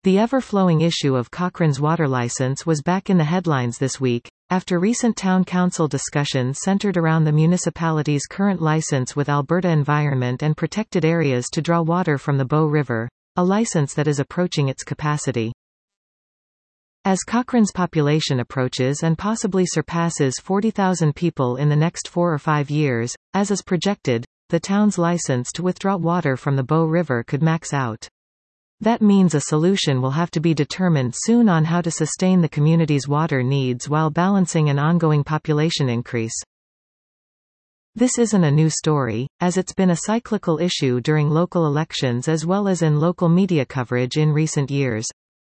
The ever-flowing issue of Cochrane's water license was back in the headlines this week, after recent town council discussions centered around the municipality's current license with Alberta Environment and Protected Areas to draw water from the Bow River, a license that is approaching its capacity. As Cochrane's population approaches and possibly surpasses 40,000 people in the next 4 or 5 years, as is projected, the town's license to withdraw water from the Bow River could max out. That means a solution will have to be determined soon on how to sustain the community's water needs while balancing an ongoing population increase. This isn't a new story, as it's been a cyclical issue during local elections as well as in local media coverage in recent years.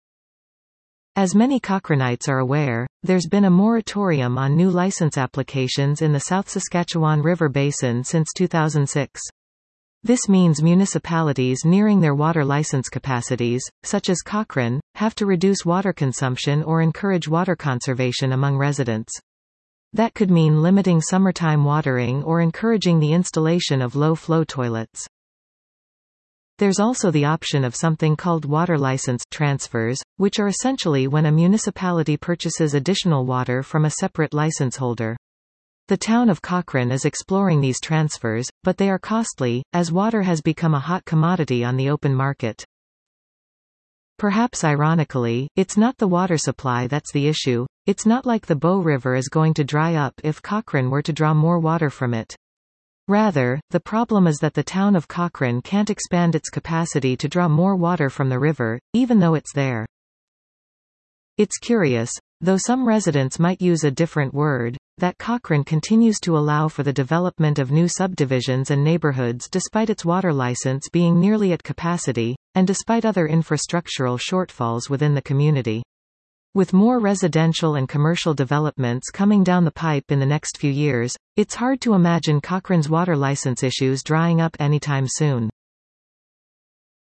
As many Cochranites are aware, there's been a moratorium on new license applications in the South Saskatchewan River Basin since 2006. This means municipalities nearing their water license capacities, such as Cochrane, have to reduce water consumption or encourage water conservation among residents. That could mean limiting summertime watering or encouraging the installation of low-flow toilets. There's also the option of something called water license transfers, which are essentially when a municipality purchases additional water from a separate license holder. The town of Cochrane is exploring these transfers, but they are costly, as water has become a hot commodity on the open market. Perhaps ironically, it's not the water supply that's the issue. It's not like the Bow River is going to dry up if Cochrane were to draw more water from it. Rather, the problem is that the town of Cochrane can't expand its capacity to draw more water from the river, even though it's there. It's curious, though some residents might use a different word, that Cochrane continues to allow for the development of new subdivisions and neighborhoods despite its water license being nearly at capacity, and despite other infrastructural shortfalls within the community. With more residential and commercial developments coming down the pipe in the next few years, it's hard to imagine Cochrane's water license issues drying up anytime soon.